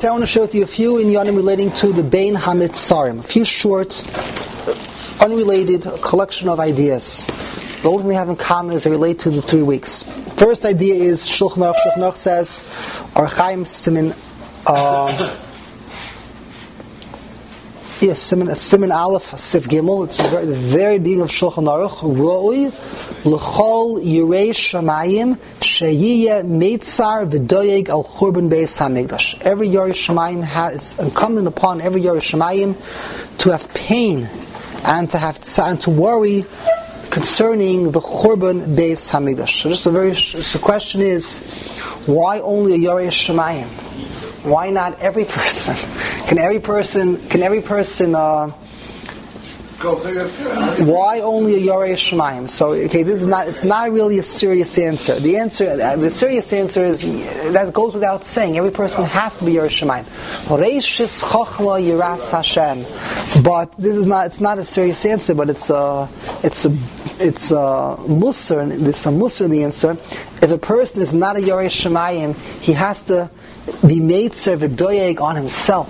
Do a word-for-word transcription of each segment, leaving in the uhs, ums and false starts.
Today I want to share with you a few inyanim relating to the Bein HaMitzarim, a few short, unrelated collection of ideas. The only thing they have in common is they relate to the three weeks. First idea is Shulchan Aruch. Shulchan Aruch says, Or Chaim Simin, uh, yes, Simin, Simin Aleph, Sif Gimel. It's the very, the very beginning of Shulchan Aruch. Roi l'chol yirei shamayim sheyiyeh meitzar v'doyeg al churban beis hamikdash. Every Yirei Shamayim has, it's incumbent upon every Yirei Shamayim to have pain and to have and to worry concerning the churban beis hamikdash. So, just a very. So, the question is, why only a Yirei Shamayim? Why not every person? Can every person? Can every person? Uh, Why only a Yirei Shamayim? So, okay, this is not. It's not really a serious answer. The answer, the serious answer is that goes without saying. Every person has to be Yirei Shamayim. Reishis Chochma Yiras Hashem. But this is not. It's not a serious answer. But it's a. It's a. It's a musar. There's a musar in the answer. If a person is not a Yirei Shamayim, he has to be meitzer v'doyeg on himself.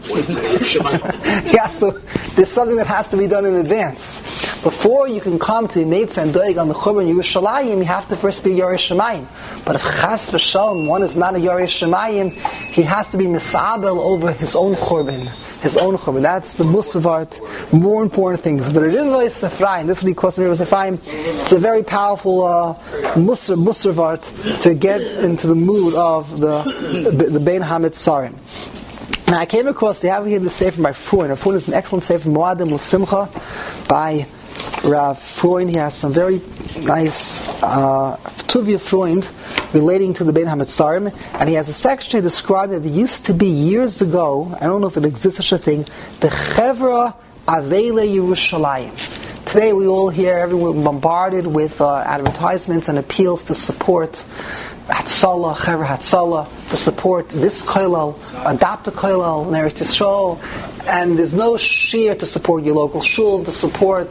He has to. There's something that has to be done in advance. Before you can come to be meitzer and doyeg on the churban Yerushalayim, you have to first be Yirei Shamayim. But if chas v'shalom one is not a Yirei Shamayim, he has to be misabel over his own churban. His own churban. That's the musavart. More important things. The Rivos Ephraim. This is what he calls the Rivos Ephraim. It's a very powerful uh, musar musavart to get into the mood of the the, the Bein HaMitzarim. Now I came across. They have here the sefer by Freund. Freund is an excellent sefer, Moadim L'Simcha, by Rav Freund. He has some very nice uh, Tuvia Freund relating to the Bein HaMitzarim, and he has a section to describe that there used to be years ago. I don't know if it exists such a thing. The Chevra Avele Yerushalayim. Today we all hear everyone bombarded with uh, advertisements and appeals to support Hatzalah, Chevra Hatzalah, to support this kollel, adopt a kollel in Eretz Yisrael, and there's no shear to support your local shul, to support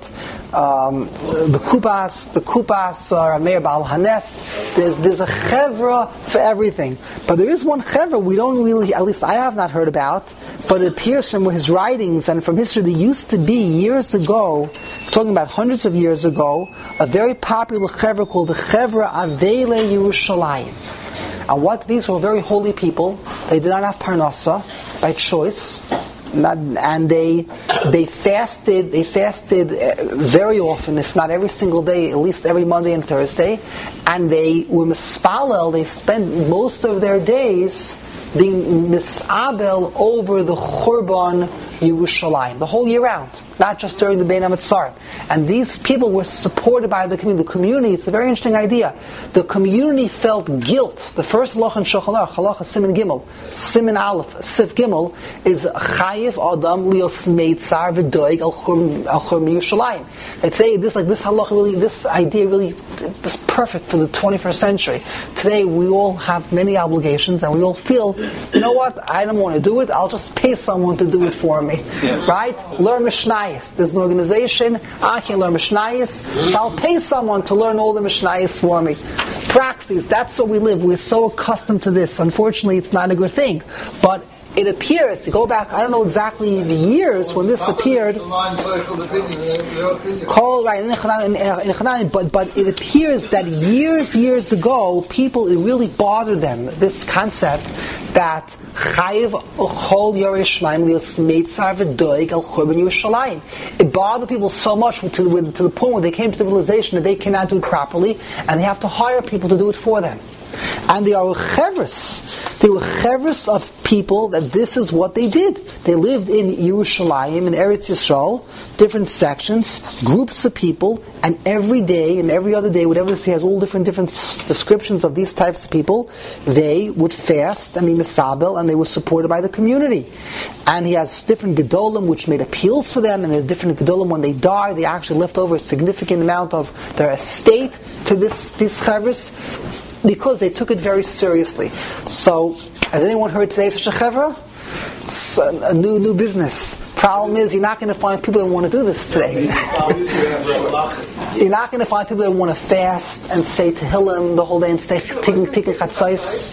um, the kupas, the kupas or Meir Baal Hanes. There's there's a chevra for everything, but there is one chevra we don't really, at least I have not heard about, but it appears from his writings and from history. There used to be years ago, talking about hundreds of years ago, a very popular chevra called the Chevra Avele Yerushalayim. And what these were very holy people. They did not have parnasa by choice, not, and they they fasted. They fasted very often, if not every single day, at least every Monday and Thursday. And they were mispalel. They spent most of their days being misabel over the churban Yerushalayim, the whole year round, not just during the Bein HaMitzarim. And these people were supported by the community. The community, it's a very interesting idea. The community felt guilt. The first halacha in Shulchan Aruch, halacha Simin Gimel, Simin Aleph, Sif Gimel, is chayiv adam lios meitzar v'doig al churban Yerushalayim. They say this, like this halacha really, this idea really was perfect for the twenty-first century. Today we all have many obligations, and we all feel, you know what, I don't want to do it. I'll just pay someone to do it for me. Yeah. Right? Learn Mishnayos. There's an organization, I can learn Mishnayos, so I'll pay someone to learn all the Mishnayos for me. Praxis, that's what we live. We're so accustomed to this. Unfortunately, it's not a good thing. But it appears, to go back, I don't know exactly the years when this appeared. Call, right, but, but it appears that years, years ago, people, it really bothered them, this concept that Chayiv Chol Yirei Shamayim Lios Meitzar V'Doig Al Churban Yerushalayim. It bothered people so much to, to, to the point where they came to the realization that they cannot do it properly, and they have to hire people to do it for them. And they are chevros. They were chevros of people that this is what they did. They lived in Yerushalayim, in Eretz Yisrael, different sections, groups of people, and every day and every other day, whatever he has all different different descriptions of these types of people, they would fast and be misabel, and they were supported by the community. And he has different gedolim which made appeals for them, and there's different gedolim when they die, they actually left over a significant amount of their estate to this these chevros, because they took it very seriously. So, has anyone heard today of such a chevra? A new new business. Problem is, you're not going to find people that want to do this today. You're not going to find people that want to fast and say Tehillim the whole day and stay taking taking chatzos.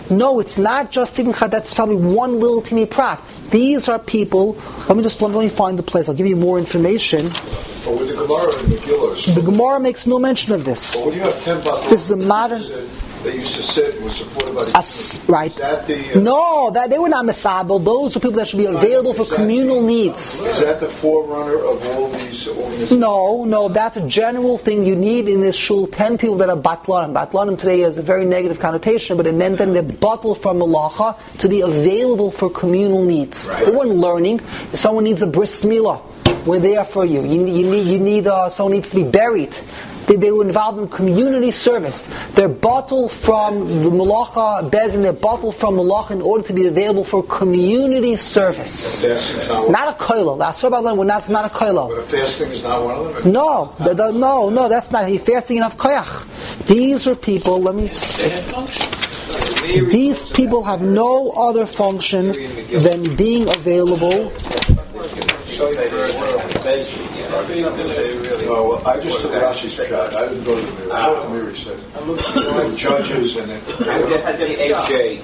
No, it's not just even chad. That's probably one little teeny prat. These are people. Let me just let me find the place. I'll give you more information. But with the Gemara and Megillah, the Gemara makes no mention of this. But when you have ten battles, this is a modern. They used to sit and were supported by the As, right. Is that the, uh, no, that they were not misabel. Those are people that should be available for communal the, needs. Is that the forerunner of all these organizations? No, no, that's a general thing. You need in this shul ten people that are batlanim. Batlanim today has a very negative connotation, but it meant that they're bottled from malacha to be available for communal needs. Right. They weren't learning. If someone needs a bris milah, we're there for you. You, you need, you need uh, someone needs to be buried. They, they were involved in community service. They're bottled from the malacha bezin. They're bottled from malacha in order to be available for community service. Not a koilo. That's not, not a koilo. But a fasting is not one of them. No, the, the, no, no. That's not. He's fasting enough koyach. These are people. Let me. These people have no other function than being available. No, well, I just took Rashi's shot. I didn't go to the mirror. I went to the mirror, he said. The judges and it. H J.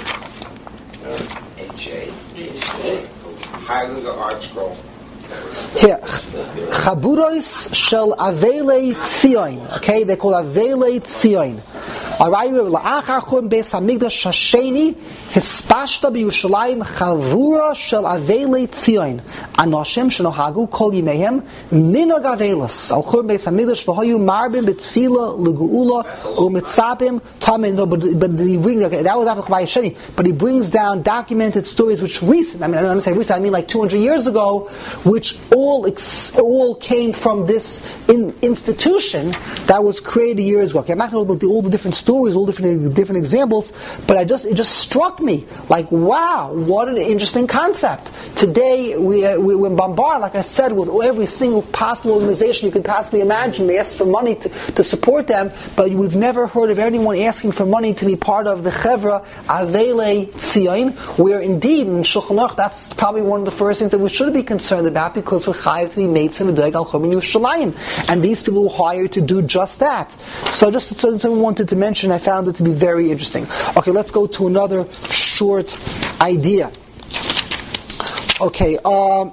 H J. Highlander Art Scroll. Here, Chaburos shel Avelei Tzion. Okay, they call Avelei Tzion. Alright, la'achar churban beis hamikdash hasheni hispashta b'Yerushalayim chavura shel Avelei Tzion anoshim shenohagu kol yimehem minog avelos al churban beis hamikdash v'hoyu marbim b'tfila l'geula u'mitzapim tamin. No, but, but he brings okay, that was after Chavay Sheni, but he brings down documented stories which recent. I mean, I'm saying recent. I mean like two hundred years ago, which all ex, all came from this in, institution that was created years ago. Okay, I'm not going to go through all the different stories, all different different examples, but I just it just struck me like, wow, what an interesting concept. Today we uh, we, we're bombarded, like I said, with every single possible organization you could possibly imagine. They ask for money to, to support them, but we've never heard of anyone asking for money to be part of the Chevra Avelei Tzion, where indeed in Shulchan Aruch that's probably one of the first things that we should be concerned about, because we're chayav to be meitzim v'doeg al churban Yerushalayim, and these people were hired to do just that. So just so someone wanted to mention, I found it to be very interesting. Okay, let's go to another short idea. Okay, um,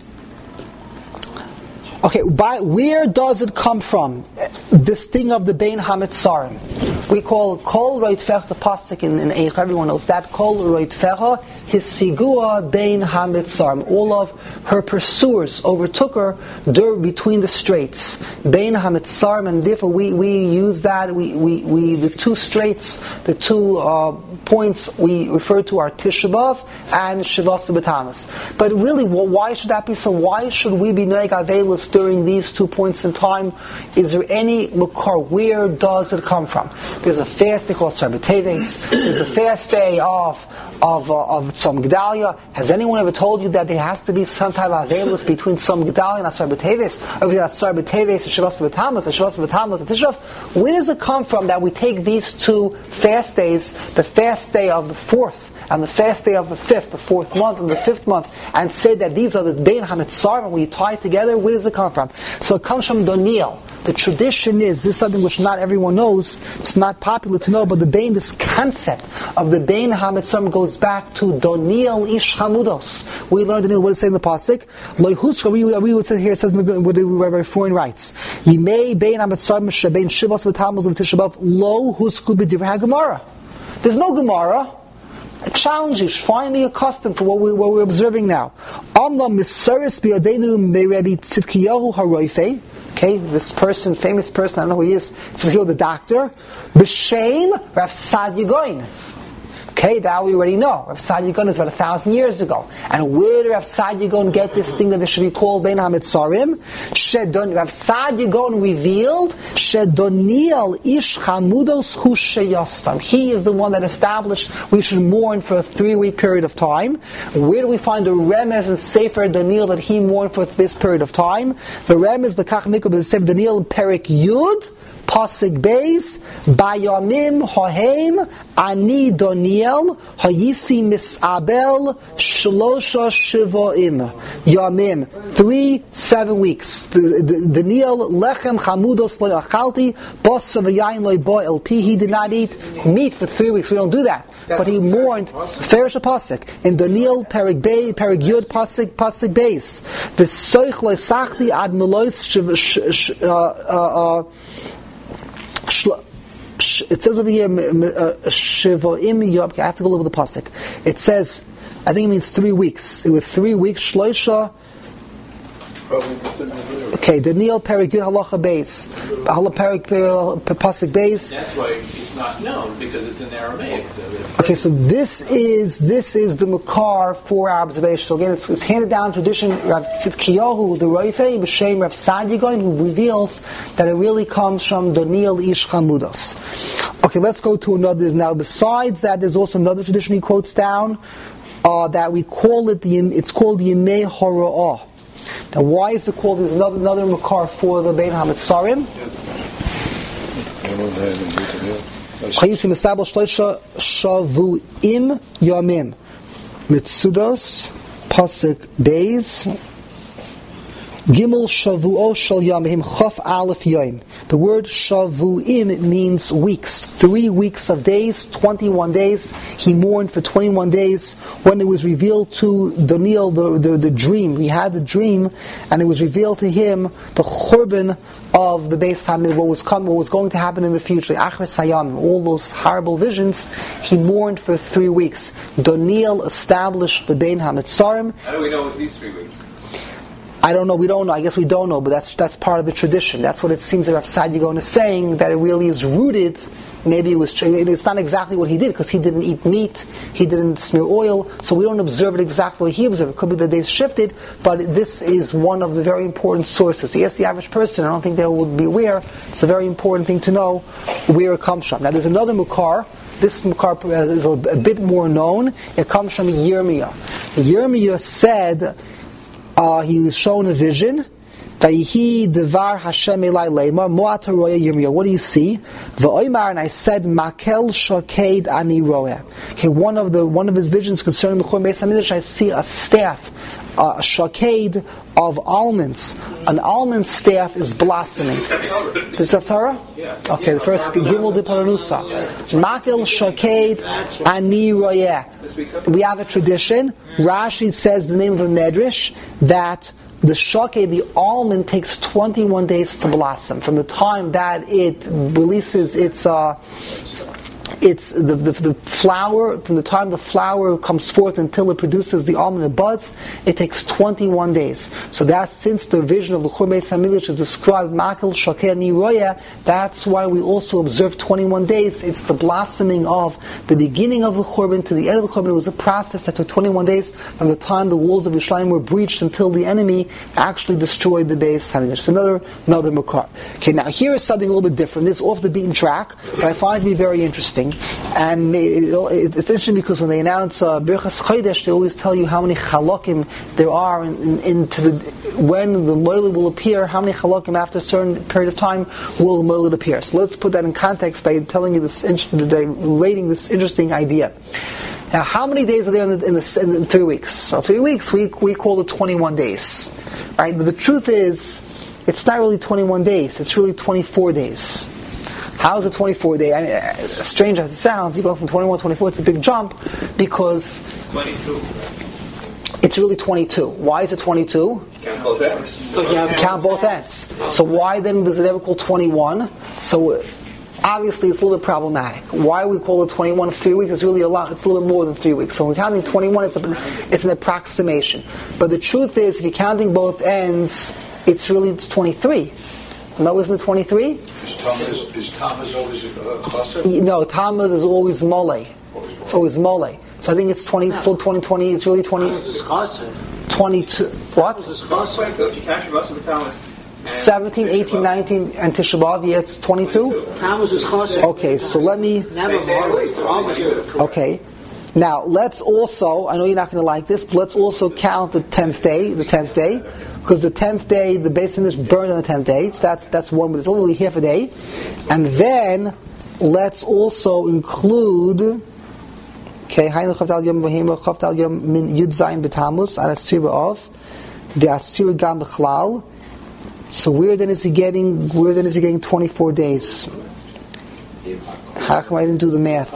okay, by, where does it come from? This thing of the Bein HaMetzarim. We call Kol Roitfech, the pasuk in, in Eich, everyone knows that. Kol Roitfecha, his sigua Bein HaMetzarim. All of her pursuers overtook her dur, between the straits. Bein HaMetzarim, and therefore we, we use that, we, we, we, the two straits, the two uh, points we refer to are Tisha B'Av and Shivas B'Tamas. But really, well, why should that be so? Why should we be Noeg Avelis during these two points in time? Is there any makar? Where does it come from? There's a fast day called Sarbat Teves. There's a fast day of of uh, of Tzom Gedalia. Has anyone ever told you that there has to be some type of aveilus between Tzom Gedalia and Sarbat Teves, or between Sarbat Teves and Shivas B'Tamas, and Shivas B'Tamas and Tisha B'Av? Where does it come from that we take these two fast days, the fast day of the fourth and the fast day of the fifth, the fourth month and the fifth month, and say that these are the Bein HaMetzarim, and we tie it together? Where does it come from? So it comes from Doniel. The tradition is, this is something which not everyone knows, it's not popular to know, but the Bein, this concept of the Bein HaMetzarim goes back to Doniel Ish Chamudos. We learned Doniel, what does it say in the pasuk? We, we would say here, it says in the what Rabbi Freund writes, Yimei Bein HaMetzarim shebein Shivas V'Tammuz V'Tisha B'Av lo husku b'divrei HaGemara. There's no Gemara. I challenge you, find me a custom for what, we, what we're observing now. Amla misaris b'yadenu me'Rebbe Tzidkiyahu HaRoifei. Okay, this person, famous person, I don't know who he is, Tzidkiyahu the doctor. B'shem Rav Sadia Gaon. Okay, that we already know. Rav Sadia Gaon is about a thousand years ago. And where did Rav Sadia Gaon get this thing that they should be called Bein HaMetzarim? Shedon, Rav Sadia Gaon revealed, Shedoniel Ish Chamudos Hu Sheyastam. He is the one that established we should mourn for a three-week period of time. Where do we find the remez and Sefer Doniel that he mourned for this period of time? The remez, the Kach Nikol, the Sefer Doniel in Perek Yud, Pasuk Beis, Bayamim Hahem Ani Doniel Hayisi Misabel Shlosha Shivaim Yamim. Three, seven weeks. Daniel Lechem Chamudos Lo Achalti Bas Vayayin Lo Bo El Pi. He did not eat meat for three weeks. We don't do that. But he mourned. Ferish Pasuk in Daniel Perik Bay Perik Yud Pasuk Pasuk Beis. The Soich Lo Sachti Ad Melois It says over here, Shivaim Yom. I have to go over the pasuk. It says, I think it means three weeks. It was three weeks. Shloisha. Okay, Daniel Perik Yud Halacha Beis. Halacha Perik Pasuk Beis. That's why it's not known because it's in Aramaic. So okay, so this is this is the makar for our observation. So again, it's, it's handed down tradition. Rav Tzidkiyahu, the Roifei, B'Shem Rav Sadigoin, who reveals that it really comes from Daniel Ish Chamudos. Okay, let's go to another. Now, besides that, there's also another tradition he quotes down uh, that we call it the. It's called Yemei Hora'ah. Now, why is it called? There's another, another makar for the Bein HaMetzarim. Chayisim establish shloisha shavuim yamim. Mitzudos pasuk days. Gimel shavuo shal yamim chaf aleph yom. The word shavuim means weeks. Three weeks of days, twenty-one days. He mourned for twenty-one days when it was revealed to Daniel the, the, the dream. He had the dream and it was revealed to him the churban of the Beis Hamikdash, what was coming, what was going to happen in the future. Achar Sayam, all those horrible visions. He mourned for three weeks. Daniel established the Bein HaMetzarim. How do we know it was these three weeks? I don't know, we don't know, I guess we don't know, but that's that's part of the tradition. That's what it seems that Rav Sadigon is saying, that it really is rooted. Maybe it was, it's not exactly what he did, because he didn't eat meat, he didn't smear oil, so we don't observe it exactly what he observed. It could be the days shifted, but this is one of the very important sources. Yes, the average person, I don't think they would be aware, it's a very important thing to know where it comes from. Now there's another Mukar. This Mukar is a, a bit more known. It comes from Yirmiyah. Yirmiyah said, Uh, he was shown a vision. Vayihi devar Hashem elai leimar moat haroya Yirmiyah. What do you see? V'oimar, and I said, Makel shoked ani roya. Okay, one of the one of his visions concerning the Churban Beis Hamikdash, I see a staff, uh, a shoked of almonds. An almond staff is blossoming. This is Torah? Okay, the first Gimel de Paranusa. Makel shoked ani roya. We have a tradition. Rashi says the name of a medrash that the shokeh, the almond, takes twenty-one days to blossom. From the time that it releases its uh, it's the, the the flower, from the time the flower comes forth until it produces the almond and buds, it takes twenty-one days. So that's, since the vision of the Churban Beis Hamikdash is described, Makel Shokeh Ani Roya, that's why we also observe twenty-one days. It's the blossoming of the beginning of the Churban to the end of the Churban. It was a process that took twenty-one days from the time the walls of Yerushalayim were breached until the enemy actually destroyed the Beis Hamikdash. So another, another makar. Okay, now here is something a little bit different. This is off the beaten track, but I find it to be very interesting. And it, it, it's interesting because when they announce uh, Birchas Chodesh, they always tell you how many chalokim there are in, in, into the, when the moiled will appear, how many chalokim after a certain period of time will the moiled appear. So let's put that in context by telling you this, relating this interesting idea. Now, how many days are there in, the, in, the, in, the, in three weeks? So three weeks, we we call it twenty-one days. Right? But the truth is, it's not really twenty-one days, it's really twenty-four days. How is it twenty-four day? I mean, strange as it sounds, you go from twenty-one to twenty-four, it's a big jump, because It's twenty-two. It's really twenty-two. Why is it twenty-two? Count both ends. Count both ends. So why then does it ever call twenty-one? So obviously it's a little bit problematic. Why we call it twenty-one? It's three weeks. It's really a lot. It's a little bit more than three weeks. So when we're counting twenty-one, it's, a, it's an approximation. But the truth is, if you're counting both ends, it's really it's twenty-three. No, isn't it twenty-three? Is Tammuz, is Tammuz always a cluster? No, Tammuz is always mole. It's always mole. So I think it's twenty, full twenty twenty, it's really twenty, twenty-two, what? If you count your muscle for Tammuz. seventeen, eighteen, nineteen, and Tisha B'Av, yeah, it's twenty-two? Tammuz is chassid. Okay, so let me... Never more. Okay. Now, let's also, I know you're not going to like this, but let's also count the tenth day, the tenth day, because the tenth day, the Beis Hamikdash burned on the tenth day, so that's, that's one, but it's only half a day. And then, let's also include, okay, Hainu Chavdal Yom Vahima, Chavdal Yom Min Yud Zayin B'Tammuz, and Asira of, the Asira Gam B'Chlal. So where then is he getting, where then is he getting twenty-four days? How come I didn't do the math?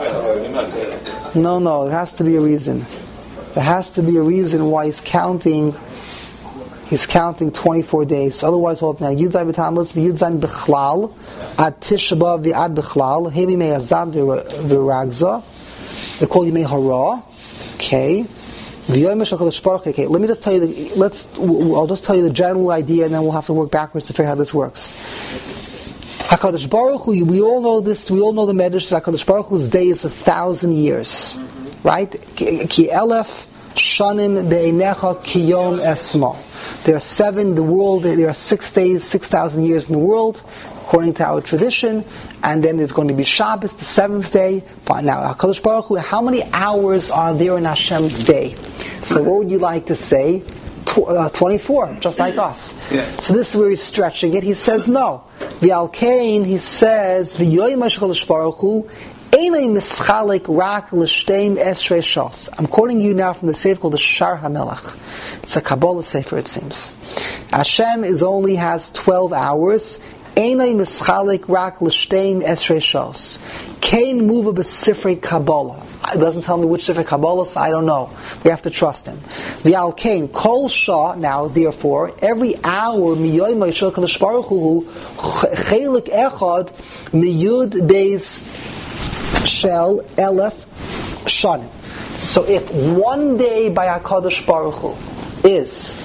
No, no, there has to be a reason. There has to be a reason why he's counting, he's counting twenty-four days. Otherwise, hold now. Yud Zayin B'Tammuz, Yud Zayin B'Chlal, Ad Tisha B'Av V'Ad B'Chlal, Hemi Mei Azam V'Ragza. They call Yimei Hara. Okay. Okay, let me just tell you the, let's, I'll just tell you the general idea and then we'll have to work backwards to figure out how this works. HaKadosh Baruch Hu, we all know this, we all know the Medrash that HaKadosh Baruch Hu's day is a thousand years. Mm-hmm. Right? Ki elef shanim be'einecha ki yom esma. There are seven, the world, there are six days, six thousand years in the world, according to our tradition, and then there's going to be Shabbos, the seventh day. Fine. Now, HaKadosh Baruch Hu, how many hours are there in Hashem's day? So what would you like to say? Tw- uh, twenty-four, just like us. Yeah. So this is where he's stretching it. He says no. V'al kain, he says, V'yoyim HaKadosh Baruch Hu, Einay mischalik rak l'shteim esrei shos. I'm quoting you now from the sefer called the Shar HaMelech. It's a Kabbalah sefer, it seems. Hashem is only has twelve hours. Einay mischalik rak l'shteim esrei shos. Kain muva b'sifrei Kabbalah. It doesn't tell me which sefer Kabbalah, so I don't know. We have to trust him. V'al kain kol shah. Now, therefore, every hour miyoy ma'ishal kadosh baruch hu chelik echad miyud beis shel elef shanim. So if one day by HaKadosh Baruch Hu is,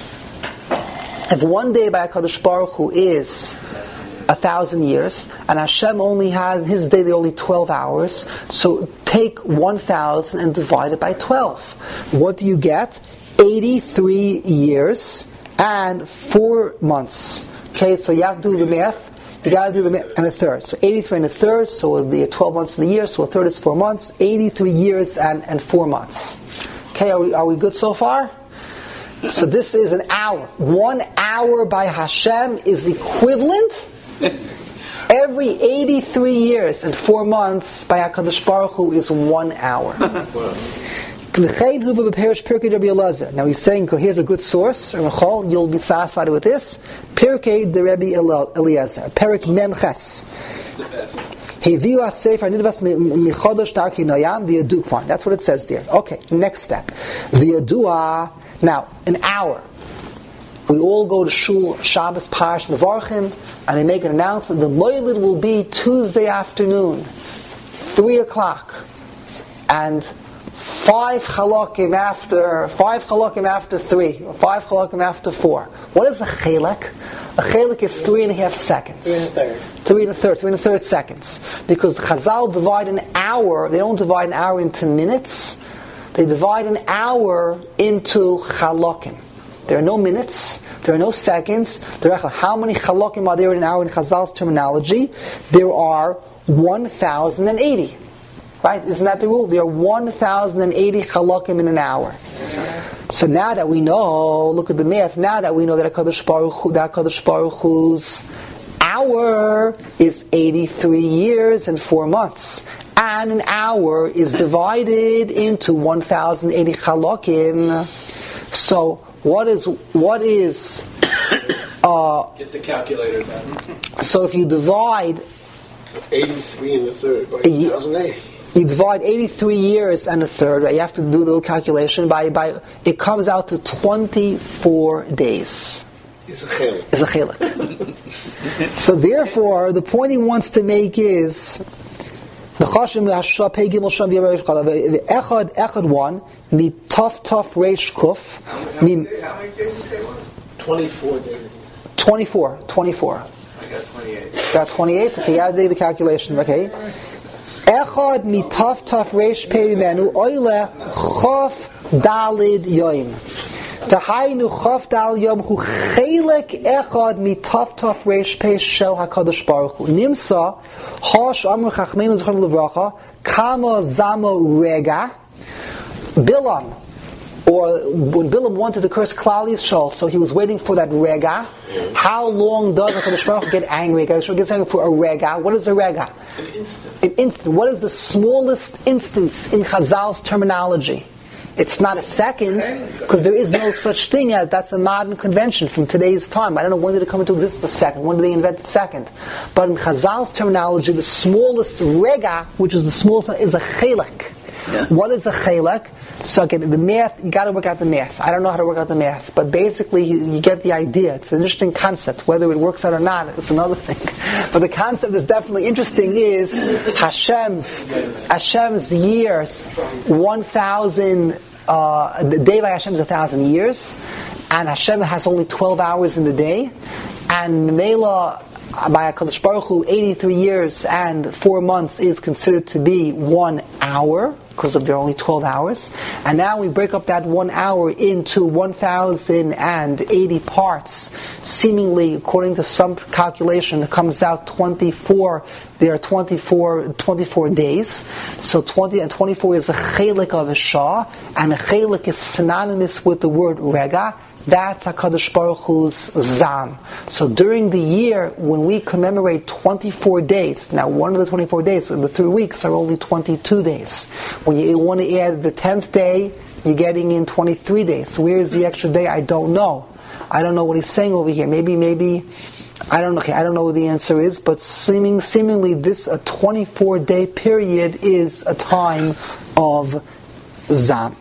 if one day by HaKadosh Baruch Hu is a thousand years, and Hashem only has, his day there only twelve hours, so take one thousand and divide it by twelve. What do you get? eighty-three years and four months. Okay, so you have to do the math. You got to do the math, and a third. So eighty-three and a third, so the twelve months in the year, so a third is four months. eighty-three years and, and four months. Okay, are we, are we good so far? So this is an hour. One hour by Hashem is equivalent every eighty-three years and four months by HaKadosh Baruch Hu is one hour. Now he's saying, here's a good source, you'll be satisfied with this. Pirkei de Rebbe Eliezer, Perik Mem Ches. That's what it says there. Okay, next step. Now, an hour. We all go to Shul, Shabbos, Parash, Mevarchim, and they make an announcement. The Moilid will be Tuesday afternoon, three o'clock, and five chalakim after, five chalakim after three, or five chalakim after four. What is a chelak? A chelak is three and a half seconds. Three and a third. Three and a third, three and a third seconds. Because the Chazal divide an hour, they don't divide an hour into minutes, they divide an hour into chalakim. There are no minutes, there are no seconds. There are, how many chalakim are there in an hour in Chazal's terminology? There are one thousand eighty. Right? Isn't that the rule? There are one thousand eighty chalakim in an hour. So now that we know, look at the math, now that we know that HaKadosh Baruch Hu, that HaKadosh Baruch Hu's hour is eighty-three years and four months. And an hour is divided into one thousand eighty chalakim. So, what is, what is, uh, get the calculator down. So if you divide eighty-three and a third by one thousand eighty. You divide eighty-three years and a third, right? You have to do the little calculation by, by, it comes out to twenty-four days. It's a chelik. It's a chelik. So therefore, the point he wants to make is, the Chashim Hashah Pei Gimel Sham V'Yavarish Chalav Echad Echad one Mi Tuf Tuf Reish Kuf Mi How many days did you say it was? Twenty-four days. Twenty-four. Twenty-four. I got twenty-eight. Got twenty-eight. Okay, you have to do the calculation. Okay. Echad Mi Tuf Tuf Reish Pei Menu Oile Chof Dalid Yoim. Tahaynu Chof Dal Yom Hu Chelek Echad Mi Tuf Tuf Reish Pei Shel HaKadosh Baruch Hu Nimsa Hosh Amr Chachmeinu Zichron Levracha Kama Zamo Rega Bilam, or when Bilam wanted to curse Klal Yisrael, so he was waiting for that rega. How long does HaKadosh Baruch Hu get angry? HaKadosh Baruch Hu gets angry for a rega. What is a rega? An instant. An instant. What is the smallest instance in Chazal's terminology? It's not a second, because there is no such thing as that's a modern convention from today's time. I don't know when did it come into existence, a second. When did they invent the second? But in Chazal's terminology, the smallest rega, which is the smallest one, is a chelek. Yeah. What is a chelek? So again, the math, you got to work out the math. I don't know how to work out the math, but basically you, you get the idea. It's an interesting concept. Whether it works out or not, it's another thing. But the concept is definitely interesting. Is Hashem's Hashem's years one thousand? Uh, the day by Hashem is a thousand years, and Hashem has only twelve hours in the day, and Mela by HaKadosh Baruch Hu, eighty-three years and four months is considered to be one hour, because of there are only twelve hours. And now we break up that one hour into one thousand eighty parts. Seemingly, according to some calculation, it comes out twenty-four. There are twenty-four, twenty-four days. So twenty and twenty-four is a chelik of a shah, and a chelik is synonymous with the word rega. That's HaKadosh Baruch Hu's Zam. So during the year, when we commemorate twenty-four days, now one of the twenty-four days, the three weeks are only twenty-two days. When you want to add the tenth day, you're getting in twenty-three days. Where is the extra day? I don't know. I don't know what he's saying over here. Maybe, maybe, I don't know. Okay, I don't know what the answer is, but seeming, seemingly this, a twenty-four day period is a time of Zam.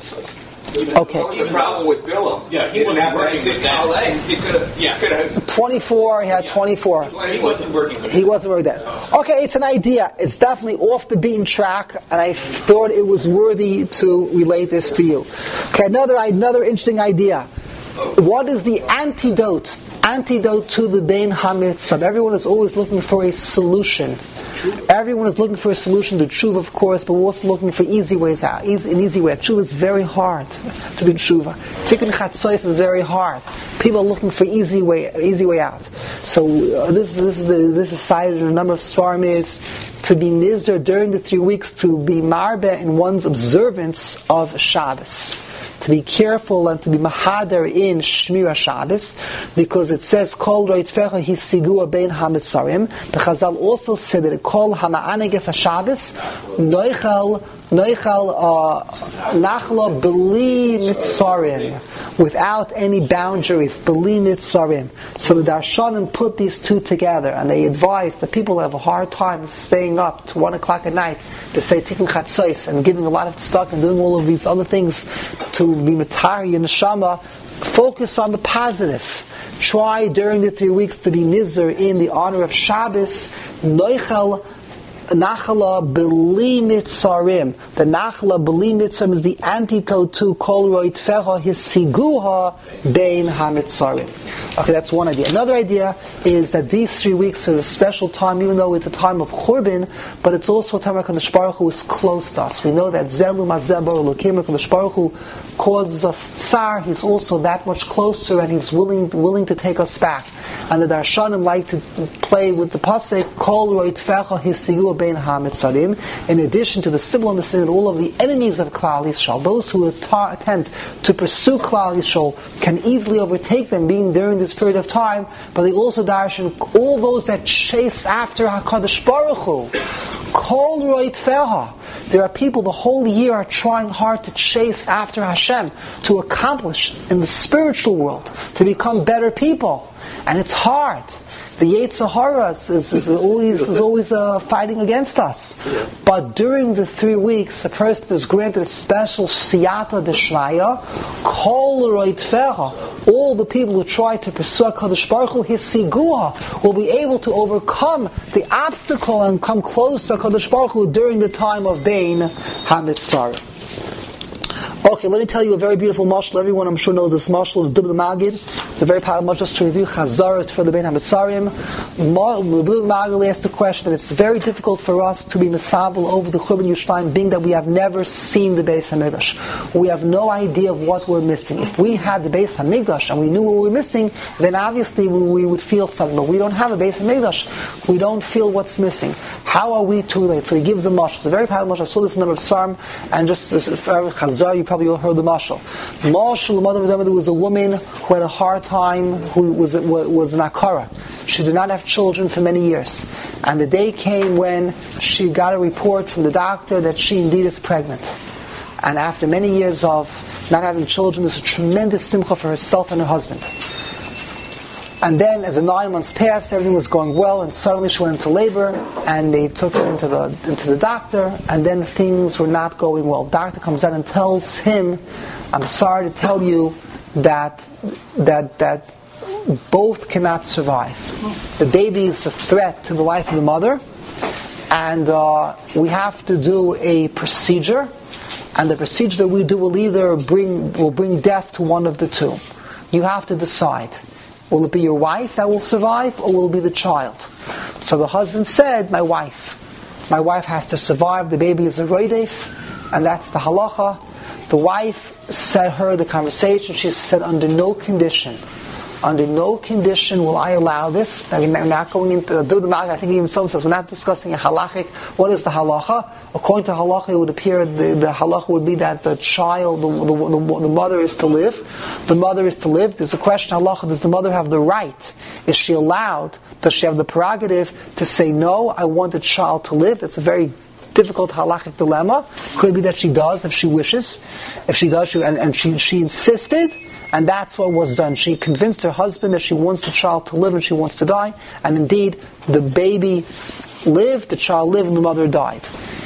Okay. What was the problem with Bilam? Yeah, he wasn't working with that. He could have. Yeah. Could have. twenty-four. He had twenty-four. He wasn't working with He wasn't working with that. Okay, it's an idea. It's definitely off the beaten track, and I thought it was worthy to relate this to you. Okay, another another interesting idea. What is the antidote? Antidote to the Bein HaMitzvah. Everyone is always looking for a solution. Everyone is looking for a solution to tshuva, of course, but we're also looking for easy ways out. Easy, an easy way. Tshuva is very hard to do tshuva. Tikkun chatzos is very hard. People are looking for easy way, easy way out. So uh, this, this is the, this is cited in a number of svarim is to be nizar during the three weeks to be marbe in one's observance of Shabbos. To be careful and to be mahader in Shmira Shabbos, because it says Kol Roitfecha Hisigua Bein HaMitzarim. The Chazal also said that Kol Hama'aneges HaShabbos Noichal Noichal Nachla Beli Mitzarim, without any boundaries, Beli Mitzarim. So the Darshanim put these two together, and they advise the people who have a hard time staying up to one o'clock at night to say Tikkun Chatzos and giving a lot of stock and doing all of these other things to be Matari and Neshama. Focus on the positive. Try during the three weeks to be nizar in the honor of Shabbos. Noichal Nachala Beli Mitzarim. The Nachala Beli Mitzarim is the antidote to Kol Roitfecha Hisiguha Bein HaMitzarim. Okay, that's one idea. Another idea is that these three weeks is a special time, even though it's a time of Churban, but it's also a time where HaKadosh Baruch Hu is close to us. We know that Zelu Mazeh Bar Elokim, HaKadosh Baruch Hu causes us tsar. He's also that much closer, and He's willing willing to take us back. And the Darshanim like to play with the pasuk Kol Roitfecha Hisiguha Bein HaMitzarim. In addition to the simple understanding that all of the enemies of Klal Yisrael, those who attempt to pursue Klal Yisrael, can easily overtake them, being during this period of time. But they also darshan all those that chase after HaKadosh Baruch Hu. Kol Roitfecha. There are people the whole year are trying hard to chase after Hashem, to accomplish in the spiritual world, to become better people, and it's hard. The Yetzer Hara is, is always is always uh, fighting against us. But during the three weeks, a person is granted a special siyata d'shmaya, kol roitfecha. All the people who try to pursue HaKadosh Baruch Hu, his siguha, will be able to overcome the obstacle and come close to HaKadosh Baruch Hu during the time of Bein HaMitzarim. Okay, let me tell you a very beautiful mashal. Everyone, I'm sure, knows this mashal of Dubna Magid. It's a very powerful mashal. Just to review Chazaret for the Bein HaMetzarim. Dubna Magid asked the question that it's very difficult for us to be misabel over the Churban Yerushalayim, being that we have never seen the Beis HaMikdash. We have no idea of what we're missing. If we had the Beis HaMikdash and we knew what we were missing, then obviously we, we would feel something. But we don't have a Beis HaMikdash. We don't feel what's missing. How are we to relate? So he gives a mashal. It's a very powerful mashal. I saw this in a number of Svarim, and just this Chazar, you probably all heard the mashal. Mashal, the mother of David, was a woman who had a hard time, who was was an akara. She did not have children for many years, and the day came when she got a report from the doctor that she indeed is pregnant. And after many years of not having children, there's a tremendous simcha for herself and her husband. And then, as the nine months passed, everything was going well, and suddenly she went into labor, and they took her into the into the doctor, and then things were not going well. The doctor comes out and tells him, "I'm sorry to tell you that that that both cannot survive. The baby is a threat to the life of the mother, and uh, we have to do a procedure, and the procedure that we do will either bring will bring death to one of the two. You have to decide." Will it be your wife that will survive, or will it be the child? So the husband said, my wife. My wife has to survive. The baby is a roidef, and that's the halacha. The wife said her the conversation. She said, under no condition, under no condition will I allow this. Now, we're not going into the I think even someone says we're not discussing a halachic. What is the halacha? According to halacha, it would appear the, the halacha would be that the child, the, the, the, the mother is to live. The mother is to live. There's a question, halacha, does the mother have the right? Is she allowed? Does she have the prerogative to say, no, I want the child to live? That's a very difficult halachic dilemma. Could be that she does if she wishes. If she does, she, and, and she, she insisted, and that's what was done. She convinced her husband that she wants the child to live and she wants to die. And indeed, the baby lived, the child lived, and the mother died.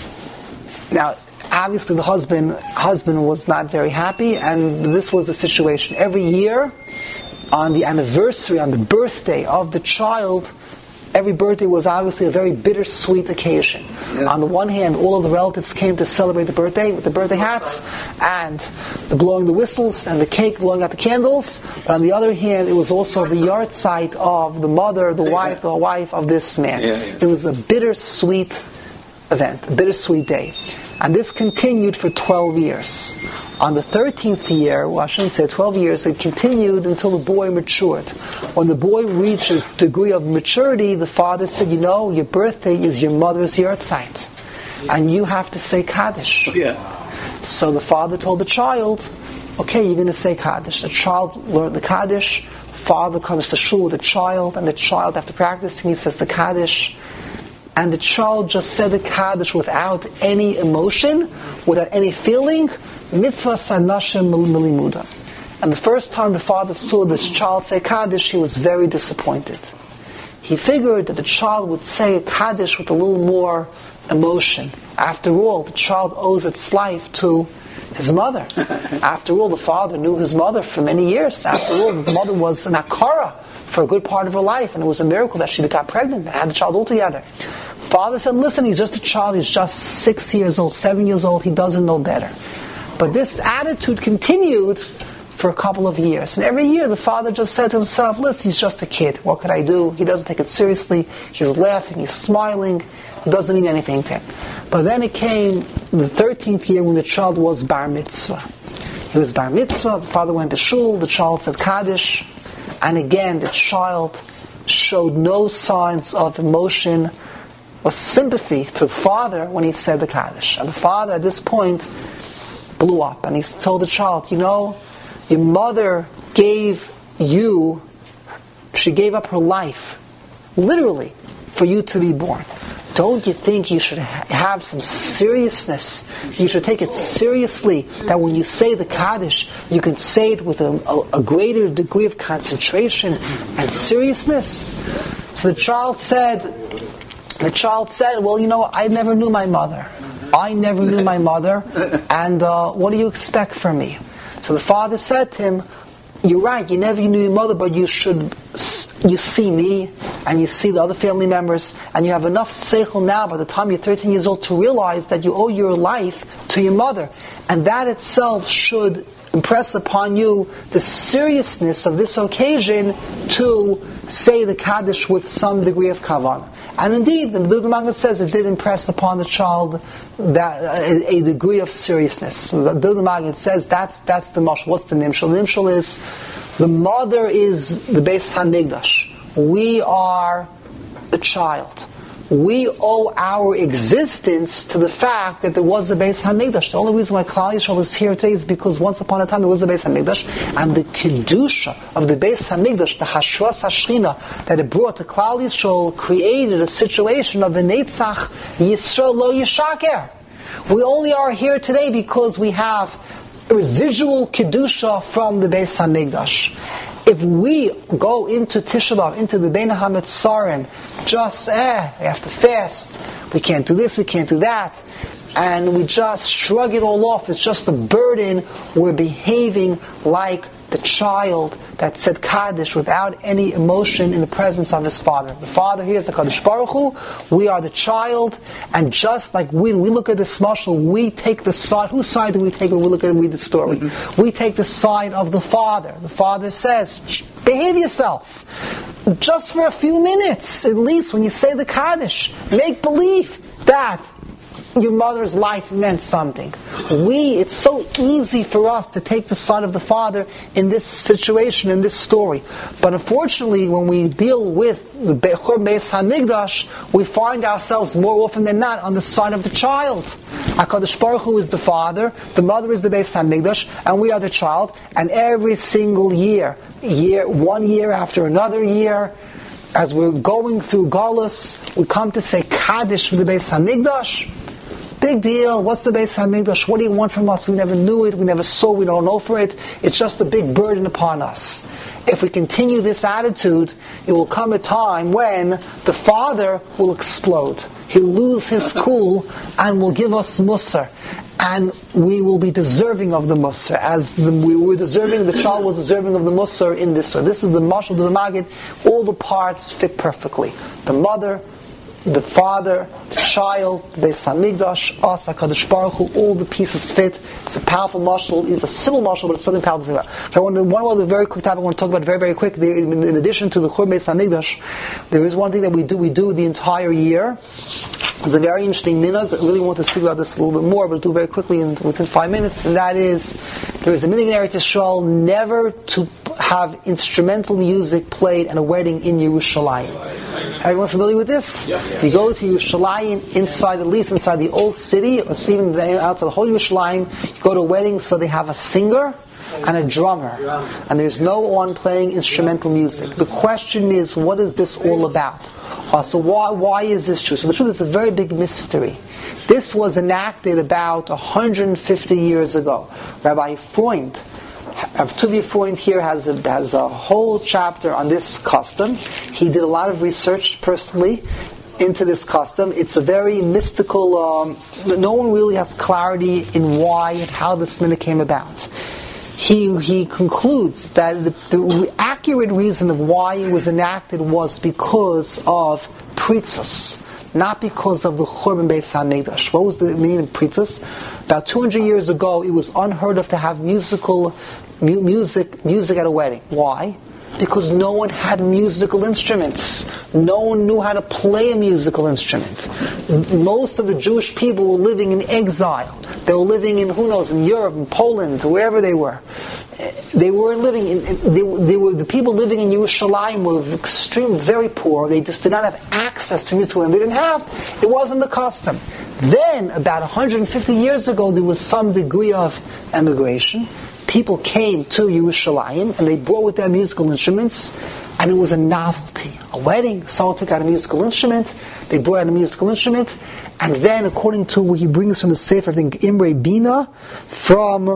Now, obviously the husband husband was not very happy, and this was the situation. Every year, on the anniversary, on the birthday of the child, every birthday was obviously a very bittersweet occasion. Yeah. On the one hand, all of the relatives came to celebrate the birthday with the birthday hats and the blowing the whistles and the cake, blowing out the candles. But on the other hand, it was also the yard site of the mother, the wife, the wife of this man. Yeah, yeah. It was a bittersweet event, a bittersweet day. And this continued for twelve years. On the thirteenth year, well, I shouldn't say twelve years, it continued until the boy matured. When the boy reached a degree of maturity, the father said, you know, your birthday is your mother's yahrzeit, and you have to say Kaddish. Yeah. So the father told the child, okay, you're going to say Kaddish. The child learned the Kaddish. Father comes to shul with the child, and the child, after practicing, he says the Kaddish. And the child just said the Kaddish without any emotion, without any feeling. Mitzvah sanashem milimuda. And the first time the father saw this child say Kaddish, he was very disappointed. He figured that the child would say Kaddish with a little more emotion. After all, the child owes its life to his mother. After all, the father knew his mother for many years. After all, the mother was an akara for a good part of her life, and it was a miracle that she got pregnant and had the child altogether. Father said, listen, he's just a child, he's just six years old, seven years old, he doesn't know better. But this attitude continued for a couple of years. And every year the father just said to himself, listen, he's just a kid, what could I do? He doesn't take it seriously, he's laughing, he's smiling, it doesn't mean anything to him. But then it came the thirteenth year when the child was bar mitzvah. He was bar mitzvah, the father went to shul, the child said Kaddish, and again the child showed no signs of emotion or sympathy to the father when he said the Kaddish. And the father at this point blew up, and he told the child, you know, your mother gave you, she gave up her life, literally, for you to be born. Don't you think you should ha- have some seriousness? You should take it seriously that when you say the Kaddish, you can say it with a, a, a greater degree of concentration and seriousness. So the child said, the child said, well, you know, I never knew my mother. I never knew my mother, and uh, what do you expect from me? So the father said to him, you're right, you never knew your mother, but you should, you see me, and you see the other family members, and you have enough seichel now by the time you're thirteen years old to realize that you owe your life to your mother. And that itself should impress upon you the seriousness of this occasion to say the Kaddish with some degree of kavanah. And indeed, the Dud Maggid says it did impress upon the child that a, a degree of seriousness. So the Dud Maggid says that's that's the mashal. What's the nimshal? The nimshal is the mother is the Beis Hamikdash. We are the child. We owe our existence to the fact that there was a Beis Hamikdash. The only reason why Klal Yisrael is here today is because once upon a time there was a Beis Hamikdash, and the kedusha of the Beis Hamikdash, the hashras hashchina that it brought to Klal Yisrael, created a situation of the Netzach Yisrael lo yishaker. We only are here today because we have a residual kedusha from the Beis Hamikdash. If we go into Tisha B'Av, into the Bein HaMetzarim, just, eh, we have to fast, we can't do this, we can't do that, and we just shrug it all off, it's just a burden, we're behaving like the child that said Kaddish without any emotion in the presence of his father. The father here is the Kadosh Baruch Hu, we are the child, and just like we, we look at this mashal, we take the side, whose side do we take when we look at read the story? Mm-hmm. We take the side of the father. The father says, behave yourself. Just for a few minutes, at least when you say the Kaddish, make believe that your mother's life meant something. We, it's so easy for us to take the side of the father in this situation, in this story. But unfortunately, when we deal with the Bechor Beis Hamikdash, we find ourselves more often than not on the side of the child. HaKadosh Baruch Hu is the father, the mother is the Beis Hamikdash, and we are the child. And every single year, year, one year after another year, as we're going through Galus, we come to say Kaddish for the Beis Hamikdash. Big deal. What's the Beis Hamikdash? What do you want from us? We never knew it. We never saw. We don't know for it. It's just a big burden upon us. If we continue this attitude, it will come a time when the father will explode. He'll lose his cool and will give us musar. And we will be deserving of the musar. As the, we were deserving, the child was deserving of the musar in this. So this is the mashal of the Maggid. All the parts fit perfectly. The mother, the father, the child, the Beis Hamikdash, us, HaKadosh Baruch Hu, all the pieces fit. It's a powerful mashal. It's a simple mashal, but it's something powerful. Okay, one, one other very quick topic I want to talk about very, very quick. In, in addition to the Chur Beis Hamikdash, there is one thing that we do. We do the entire year. It's a very interesting minhag. I really want to speak about this a little bit more, but I'll do it very quickly in, within five minutes. And that is, there is a minhag in Eretz Yisrael never to have instrumental music played at a wedding in Yerushalayim. Everyone familiar with this? Yeah. If you go to Yerushalayim, inside, at least inside the old city, or even outside the whole Yerushalayim, you go to a wedding, so they have a singer and a drummer, and there's no one playing instrumental music. The question is, what is this all about? Uh, so why why is this true? So the truth is a very big mystery. This was enacted about one hundred fifty years ago. Rabbi Freund, Rav Tuvia Freund here has a, has a whole chapter on this custom. He did a lot of research personally into this custom. It's a very mystical, um, no one really has clarity in why and how this minhag came about. He he concludes that the, the accurate reason of why it was enacted was because of pritzos, not because of the Churban Beis Hamikdash. What was the meaning of pritzos? About two hundred years ago, it was unheard of to have musical mu- music music at a wedding. Why? Because no one had musical instruments. No one knew how to play a musical instrument. Most of the Jewish people were living in exile. They were living in, who knows, in Europe, in Poland, wherever they were. They were living in, they, they were, the people living in Yerushalayim were extreme, very poor. They just did not have access to musical instruments. They didn't have, it wasn't the custom. Then, about one hundred fifty years ago, there was some degree of emigration. People came to Yerushalayim and they brought with them musical instruments, and it was a novelty. A wedding, someone took out a musical instrument, they brought out a musical instrument, and then, according to what he brings from the Sefer, I think Imre Bina, from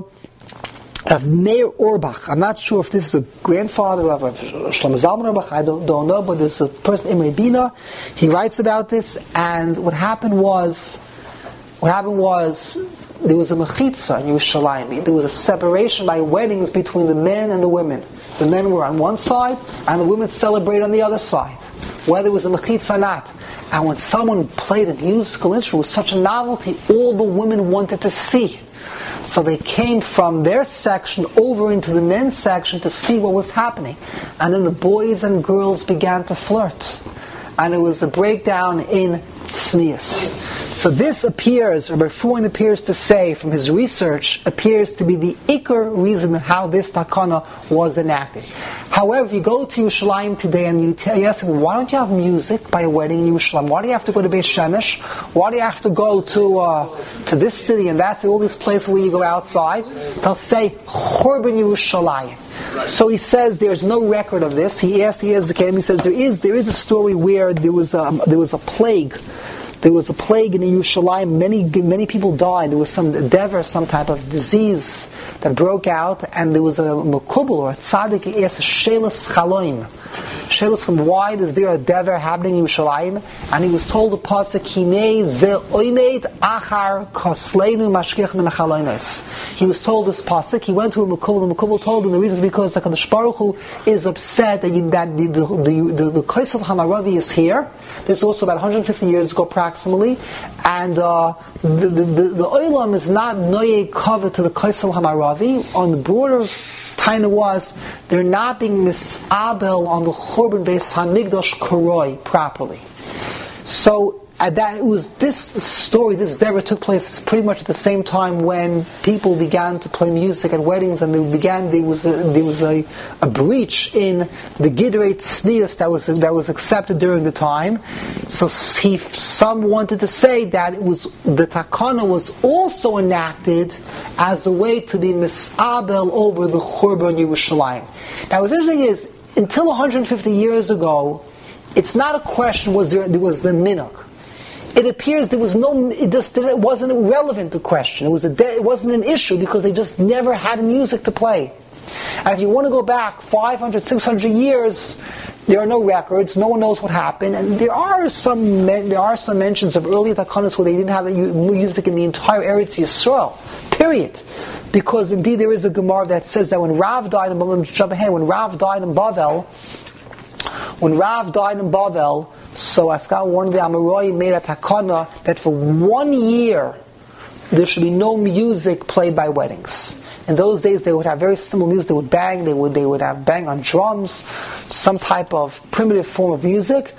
Rav Meir Orbach. I'm not sure if this is a grandfather of Shlomo Zalman Orbach, I don't, don't know, but there's a person, Imre Bina, he writes about this, and what happened was, what happened was, there was a mechitza in Yerushalayim. There was a separation by weddings between the men and the women. The men were on one side, and the women celebrated on the other side. whether it was a mechitza or not. And when someone played a musical instrument with such a novelty, all the women wanted to see. So they came from their section over into the men's section to see what was happening. And then the boys and girls began to flirt. And it was a breakdown in tznius. So this appears, or Berfuin appears to say, from his research, appears to be the ikar reason how this takana was enacted. However, if you go to Yerushalayim today and you, tell, you ask them, why don't you have music by a wedding in Yerushalayim? Why do you have to go to Beis Shemesh? Why do you have to go to uh, to this city and that's all these places where you go outside? They'll say, Churban Yerushalayim. So he says there's no record of this. He asked the Ezekiel, he says there is there is a story where there was a, there was a plague. There was a plague in Yerushalayim. Many many people died. There was some dever, some type of disease that broke out, and there was a mekubal or a tzaddik. He asked Shelas Chaloim. Shelas, why is there a dever happening in Yerushalayim? And he was told the pasuk Hinei ze oimed achar kosleinu mashkiach min hachalonos. He was told this pasuk. He went to a mekubal. The mekubal told him the reason is because the Kadosh Baruch Hu is upset that, you, that the the the, the, the Kaisel Hamaravi is here. This is also about one hundred fifty years ago, approximately, and uh, the, the the the Olam is not noye covered to the Kaisel Hamaravi. On the border of Taina was they're not being misabel on the Churban Beis Hamikdash Koroi properly. So at that, it was this story, this dever took place pretty much at the same time when people began to play music at weddings, and they began there was a, there was a, a breach in the Gidrei Tznius that was that was accepted during the time. So he, some wanted to say that it was the takana was also enacted as a way to be misabel over the Churban Yerushalayim. Now what's interesting is until one hundred fifty years ago, it's not a question was there there was the minhag. It appears there was no, it just it wasn't relevant to question. It was a, it wasn't an issue because they just never had music to play. And if you want to go back five hundred, six hundred years, there are no records. No one knows what happened, and there are some there are some mentions of early takanas where they didn't have music in the entire Eretz Yisrael. Period. Because indeed there is a Gemara that says that when Rav died in Bavel, when Rav died in Bavel, when Rav died in Bavel. So I forgot one of the Amaroi made a takana that for one year there should be no music played by weddings. In those days they would have very simple music. They would bang, they would they would have bang on drums, some type of primitive form of music.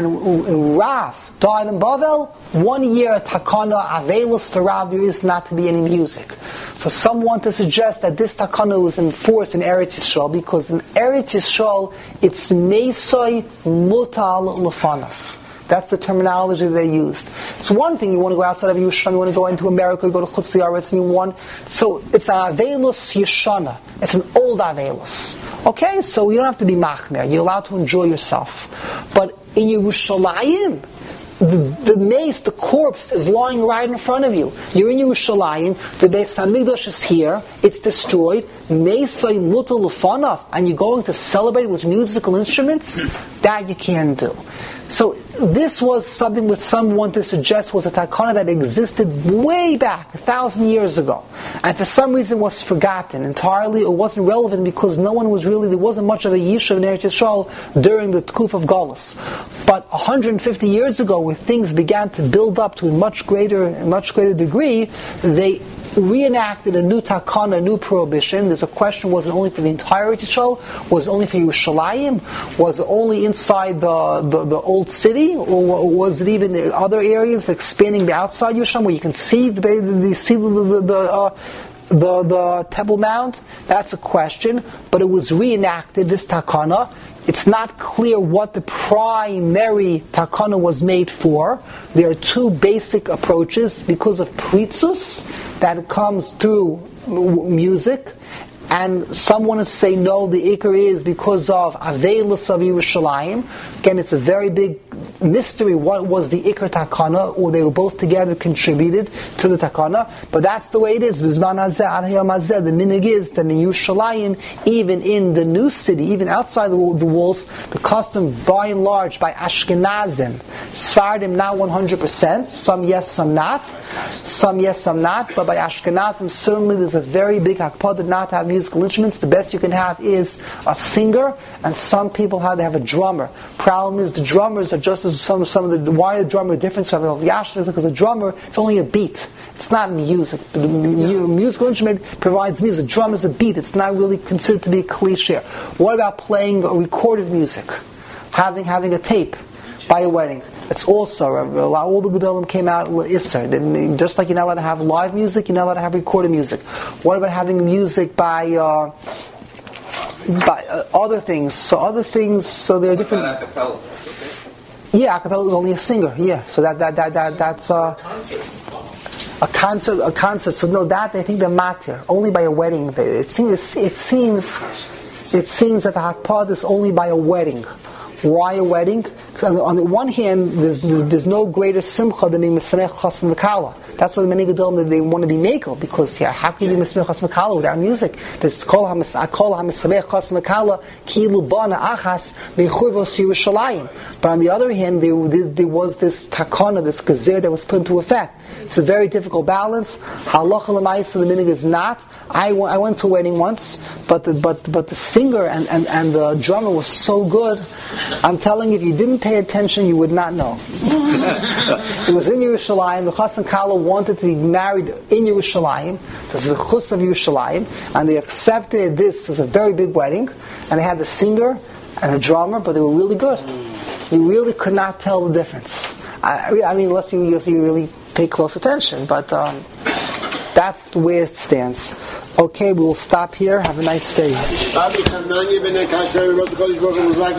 And Rav died in Bavel, one year takana avelus for Rav, there is not to be any music. So some want to suggest that this takana was enforced in Eretz Yisrael because in Eretz Yisrael it's meisoi mutal lefanav. That's the terminology they used. It's one thing you want to go outside of Yerushalayim, you want to go into America, you go to Chutz La'aretz, and you want. So it's an avelus yeshana. It's an old avelus. Okay, so you don't have to be machmer. You're allowed to enjoy yourself. But in Yerushalayim, the, the mace, the corpse, is lying right in front of you. You're in Yerushalayim, the Beis Hamikdash is here, it's destroyed, meisai mutal lefanav, and you're going to celebrate with musical instruments? That you can't do. So this was something that some want to suggest was a takana that existed way back, a thousand years ago. And for some reason was forgotten entirely, or wasn't relevant because no one was really, there wasn't much of a yishuv in Eretz Yisrael during the Tkuf of Golus. But one hundred fifty years ago, when things began to build up to a much greater, a much greater degree, they reenacted a new takana, a new prohibition. There's a question, was it only for the entire Yisrael? Was it only for Yerushalayim? Was it only inside the, the, the old city? Or was it even in other areas expanding outside Yerushalayim where you can see the, the, see the, the, the uh, the, the Temple Mount? That's a question. But it was reenacted, this takana. It's not clear what the primary takana was made for. There are two basic approaches because of pritzus that comes through music, and some want to say no, the ikar is because of avelus of Yerushalayim. Again, it's a very big mystery what was the Iker Takana, or they were both together contributed to the Takana, but that's the way it is. The minig is that in Yerushalayim, even in the new city, even outside the walls, the custom by and large, by Ashkenazim, Sfardim not one hundred percent, some yes, some not, some yes, some not, but by Ashkenazim certainly there's a very big hakpada not to have musical instruments. The best you can have is a singer, and some people have, they have a drummer. Problem is the drummers are just as some, some of the, why the drummer different from the Yashas, because the drummer, it's only a beat. It's not music. The musical instrument provides music. Drum is a beat. It's not really considered to be a cliche. What about playing recorded music? Having having a tape by a wedding. It's also, all the Gedolim came out Isser. Just like you're not allowed to have live music, you're not allowed to have recorded music. What about having music by uh, by uh, other things? So other things, so there are different... What about acapella? Yeah, acapella is only a singer. Yeah, so that that that, that that's uh, a concert. A concert. So no, that I think the matter only by a wedding. It seems. It seems. It seems that the hakpad is only by a wedding. Why a wedding? On the one hand, there's there's no greater simcha than being Mesamech Chasam V'Kala. That's why many Gedolim that they want to be makel, because yeah, how can you be Mesamech Chasam V'Kala without music? There's Kol HaMesamech Chasam V'Kala Kilu Bana Achas B'Churvos Yerushalayim. But on the other hand, there, there, there was this takana, this gezer that was put into effect. It's a very difficult balance. Halacha l'maisa, the minig is not. I, w- I went to a wedding once, but the, but but the singer and, and, and the drummer was so good. I'm telling you, if you didn't pay attention, you would not know. It was in Yerushalayim. The Chassan Kala wanted to be married in Yerushalayim. This is a chus of Yerushalayim, and they accepted this as a very big wedding. And they had the singer and a drummer, but they were really good. You really could not tell the difference. I, I mean, unless you, unless you really pay close attention, but. Um, That's the way it stands. Okay, we will stop here. Have a nice day.